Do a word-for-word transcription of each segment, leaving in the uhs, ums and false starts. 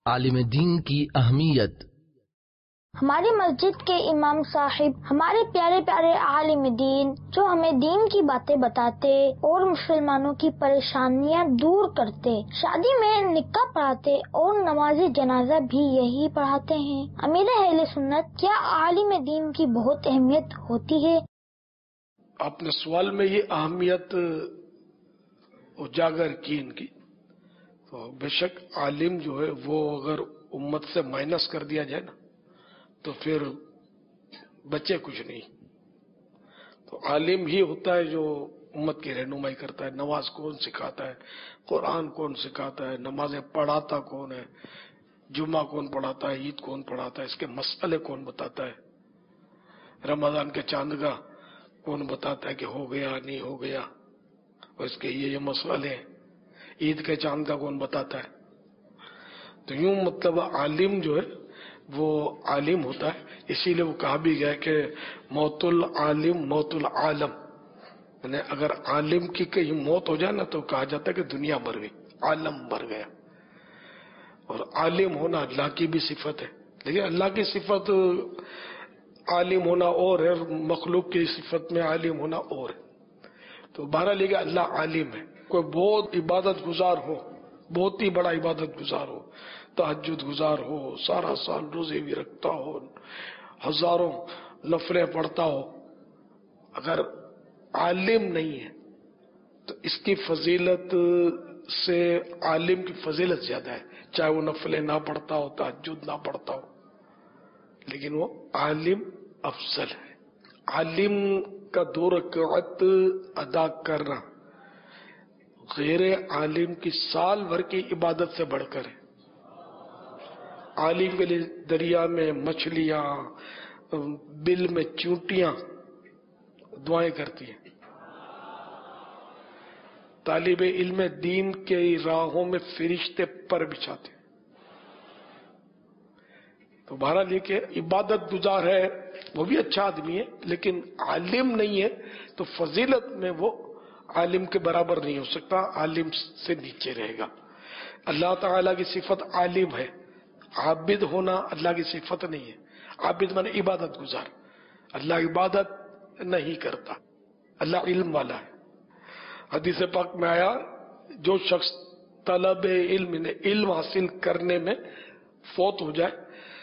عالم دین کی اہمیت۔ ہماری مسجد کے امام صاحب ہمارے پیارے پیارے عالم دین جو ہمیں دین کی باتیں بتاتے اور مسلمانوں کی پریشانیاں دور کرتے، شادی میں نکاح پڑھاتے اور نماز جنازہ بھی یہی پڑھاتے ہیں۔ امیر اہل سنت، کیا عالم دین کی بہت اہمیت ہوتی ہے؟ آپ نے سوال میں یہ اہمیت اجاگر کی ان کی، تو بے شک عالم جو ہے وہ اگر امت سے مائنس کر دیا جائے نا تو پھر بچے کچھ نہیں۔ تو عالم ہی ہوتا ہے جو امت کی رہنمائی کرتا ہے۔ نماز کون سکھاتا ہے، قرآن کون سکھاتا ہے، نمازیں پڑھاتا کون ہے، جمعہ کون پڑھاتا ہے، عید کون پڑھاتا ہے، اس کے مسئلے کون بتاتا ہے، رمضان کے چاند کا کون بتاتا ہے کہ ہو گیا نہیں ہو گیا، اور اس کے یہ یہ مسئلے ہیں، عید کے چاند کا کون بتاتا ہے۔ تو یوں مطلب عالم جو ہے وہ عالم ہوتا ہے، اسی لیے وہ کہا بھی گیا کہ موت العالم موت العالم، یعنی اگر عالم کی کہیں موت ہو جائے نا تو کہا جاتا ہے کہ دنیا مر گئی، عالم مر گیا۔ اور عالم ہونا اللہ کی بھی صفت ہے، لیکن اللہ کی صفت عالم ہونا اور ہے، مخلوق کی صفت میں عالم ہونا اور ہے۔ تو بہرحال لے اللہ عالم ہے۔ کوئی بہت عبادت گزار ہو، بہت ہی بڑا عبادت گزار ہو، تہجد گزار ہو، سارا سال روزے بھی رکھتا ہو، ہزاروں نفلیں پڑھتا ہو، اگر عالم نہیں ہے تو اس کی فضیلت سے عالم کی فضیلت زیادہ ہے، چاہے وہ نفلیں نہ پڑھتا ہو، تہجد نہ پڑھتا ہو، لیکن وہ عالم افضل ہے۔ عالم کا دو رکعت ادا کرنا غیر عالم کی سال بھر کی عبادت سے بڑھ کر ہے۔ عالم کے لیے دریا میں مچھلیاں، بل میں چونٹیاں دعائیں کرتی ہیں، طالب علم دین کے راہوں میں فرشتے پر بچھاتے ہیں۔ تو بہرحال یہ کہ عبادت گزار ہے وہ بھی اچھا آدمی ہے، لیکن عالم نہیں ہے تو فضیلت میں وہ عالم کے برابر نہیں ہو سکتا، عالم سے نیچے رہے گا۔ اللہ تعالیٰ کی صفت عالم ہے، عابد ہونا اللہ کی صفت نہیں ہے۔ عابد مانے عبادت گزار، اللہ عبادت نہیں کرتا، اللہ علم والا ہے۔ حدیث پاک میں آیا جو شخص طلب علم علم حاصل کرنے میں فوت ہو جائے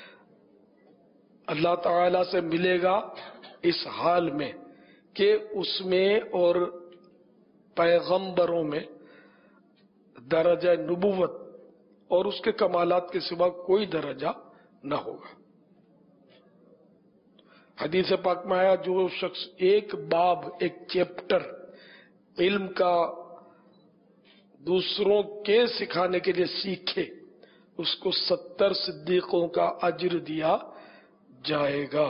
اللہ تعالی سے ملے گا اس حال میں کہ اس میں اور پیغمبروں میں درجہ نبوت اور اس کے کمالات کے سوا کوئی درجہ نہ ہوگا۔ حدیث پاک میں آیا جو شخص ایک باب ایک چیپٹر علم کا دوسروں کے سکھانے کے لیے سیکھے اس کو ستر صدیقوں کا اجر دیا جائے گا۔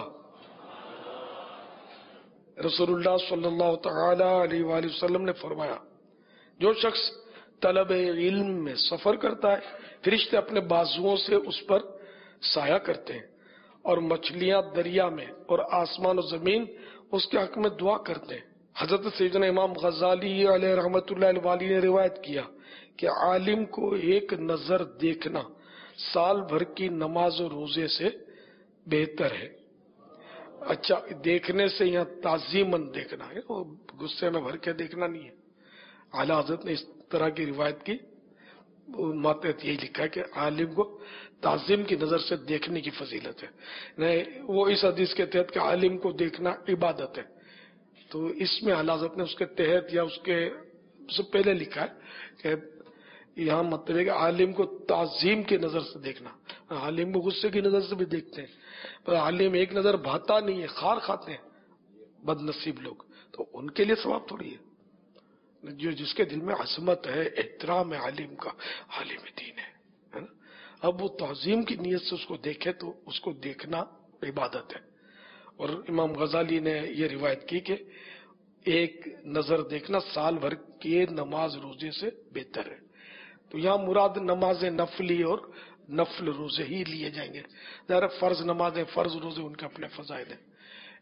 رسول اللہ صلی اللہ تعالی علیہ وآلہ وسلم نے فرمایا جو شخص طلب علم میں سفر کرتا ہے فرشتے اپنے بازوؤں سے اس پر سایہ کرتے ہیں، اور مچھلیاں دریا میں اور آسمان و زمین اس کے حق میں دعا کرتے ہیں۔ حضرت سیدنا امام غزالی علیہ رحمۃ اللہ علیہ نے روایت کیا کہ عالم کو ایک نظر دیکھنا سال بھر کی نماز و روزے سے بہتر ہے۔ اچھا، دیکھنے سے یہاں تعظیماً دیکھنا ہے، وہ غصے میں بھر کے دیکھنا نہیں ہے۔ اعلیٰ حضرت نے اس طرح کی روایت کی، ماتحت یہی لکھا ہے کہ عالم کو تعظیم کی نظر سے دیکھنے کی فضیلت ہے، نہیں وہ اس حدیث کے تحت کہ عالم کو دیکھنا عبادت ہے، تو اس میں اعلیٰ حضرت نے اس کے تحت یا اس کے سے پہلے لکھا ہے کہ یہاں مطلب ہے کہ عالم کو تعظیم کی نظر سے دیکھنا، عالم کو غصے کی نظر سے بھی دیکھتے ہیں، پر عالم ایک نظر بھاتا نہیں ہے، خار کھاتے ہیں بد نصیب لوگ، تو ان کے لیے ثواب تھوڑی ہے۔ جو جس کے دل میں عظمت ہے، احترام ہے عالم کا، عالم دین ہے نا، اب وہ تعظیم کی نیت سے اس کو دیکھے تو اس کو دیکھنا عبادت ہے۔ اور امام غزالی نے یہ روایت کی کہ ایک نظر دیکھنا سال بھر کے نماز روزے سے بہتر ہے۔ تو یہاں مراد نماز نفلی اور نفل روزے ہی لیے جائیں گے، ظاہر فرض نمازیں فرض روزے ان کے اپنے فضائل ہیں،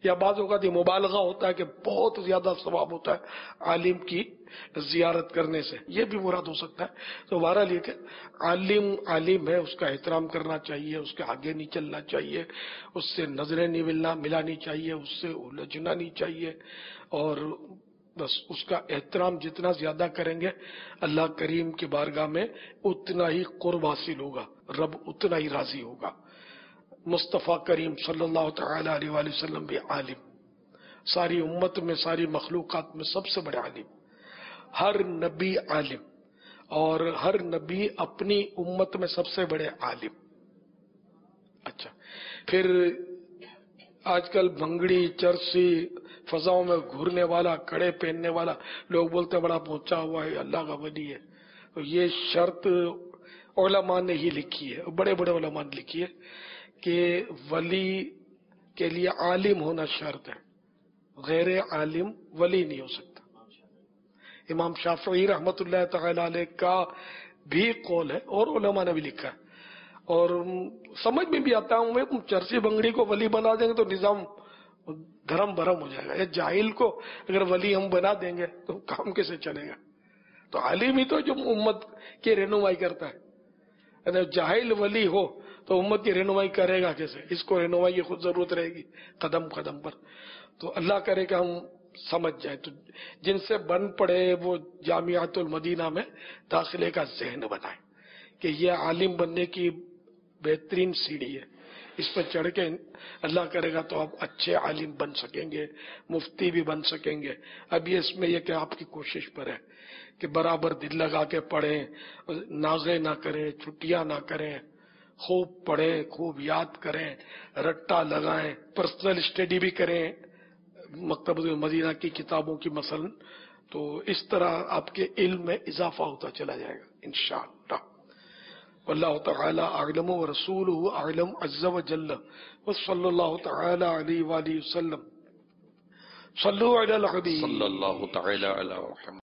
یا بعض اوقات یہ مبالغہ ہوتا ہے کہ بہت زیادہ ثواب ہوتا ہے عالم کی زیارت کرنے سے، یہ بھی مراد ہو سکتا ہے۔ تو بہرحال یہ کہ عالم عالم ہے، اس کا احترام کرنا چاہیے، اس کے آگے نہیں چلنا چاہیے، اس سے نظریں نہیں ملنا ملانی چاہیے، اس سے الجھنا نہیں چاہیے، اور بس اس کا احترام جتنا زیادہ کریں گے اللہ کریم کی بارگاہ میں اتنا ہی قرب حاصل ہوگا، رب اتنا ہی راضی ہوگا۔ مصطفیٰ کریم صلی اللہ تعالی علیہ وآلہ وسلم بھی عالم، ساری امت میں ساری مخلوقات میں سب سے بڑے عالم، ہر نبی عالم، اور ہر نبی اپنی امت میں سب سے بڑے عالم۔ اچھا، پھر آج کل بھنگڑی چرسی فضاؤں میں گھورنے والا، کڑے پہننے والا، لوگ بولتے بڑا پہنچا ہوا ہے، اللہ کا ولی ہے، تو یہ شرط علماء نے ہی لکھی ہے، بڑے بڑے علماء نے لکھی ہے کہ ولی کے لیے عالم ہونا شرط ہے، غیر عالم ولی نہیں ہو سکتا۔ امام شافعی رحمت اللہ تعالی علیہ کا بھی قول ہے، اور علماء نے بھی لکھا ہے، اور سمجھ میں بھی آتا ہوں میں، تم چرسی بنگڑی کو ولی بنا دیں گے تو نظام دھرم بھرم ہو جائے گا، یا جاہل کو اگر ولی ہم بنا دیں گے تو کام کیسے چلے گا؟ تو عالم ہی تو جو امت کی رہنمائی کرتا ہے، اگر جاہل ولی ہو تو امت کی رہنمائی کرے گا کیسے؟ اس کو رہنمائی کی خود ضرورت رہے گی قدم قدم پر۔ تو اللہ کرے کہ ہم سمجھ جائیں، تو جن سے بن پڑے وہ جامعۃ المدینہ میں داخلے کا ذہن بنائیں کہ یہ عالم بننے کی بہترین سیڑھی ہے، اس پر چڑھ کے اللہ کرے گا تو آپ اچھے عالم بن سکیں گے، مفتی بھی بن سکیں گے۔ اب یہ اس میں یہ کہ آپ کی کوشش پر ہے کہ برابر دل لگا کے پڑھیں، ناغے نہ کریں، چھٹیاں نہ کریں، خوب پڑھیں، خوب یاد کریں، رٹا لگائیں، پرسنل اسٹڈی بھی کریں مکتبۃ المدینہ کی کتابوں کی مثلا، تو اس طرح آپ کے علم میں اضافہ ہوتا چلا جائے گا انشاءاللہ۔ واللہ تعالی اعلم ورسولہ اعلم عز وجل، وصلی اللہ تعالی علیہ وآلہ وسلم۔ صلو علی الحبیب صلی اللہ تعالی علی محمد۔